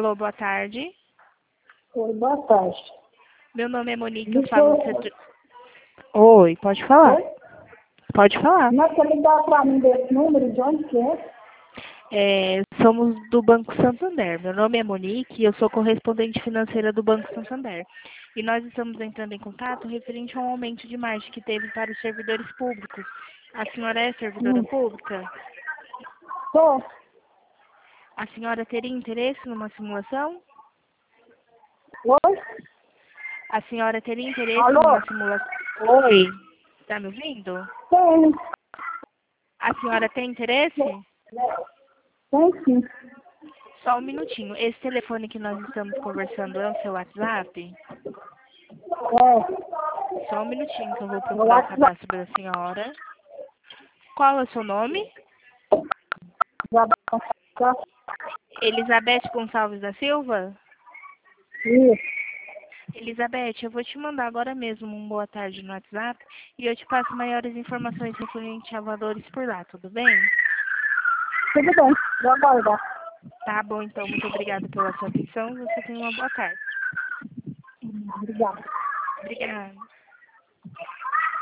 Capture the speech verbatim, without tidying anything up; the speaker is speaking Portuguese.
Alô, boa tarde. Oi, boa tarde. Meu nome é Monique, eu Deixa falo do setor... Oi, pode falar. Oi? Pode falar. Não quer ligar para mim desse número, de onde que é? É, somos do Banco Santander. Meu nome é Monique e eu sou correspondente financeira do Banco Santander. E nós estamos entrando em contato referente a um aumento de margem que teve para os servidores públicos. A senhora é servidora Hum. pública? Tô. A senhora teria interesse numa simulação? Oi? A senhora teria interesse Alô? numa simulação? Oi, tá me ouvindo? Tem. A senhora tem interesse? Tem sim. Só um minutinho. Esse telefone que nós estamos conversando é o seu WhatsApp? É. Só um minutinho que eu vou No procurar o WhatsApp. cadastro da senhora. Qual é o seu nome? Elizabeth Gonçalves da Silva? Isso. Elizabeth, eu vou te mandar agora mesmo um boa tarde no WhatsApp e eu te passo maiores informações referente a valores por lá, tudo bem? Tudo bem. Vou aguardar. Tá bom, então. Muito obrigada pela sua atenção. Você tem uma boa tarde. Obrigada. Obrigada.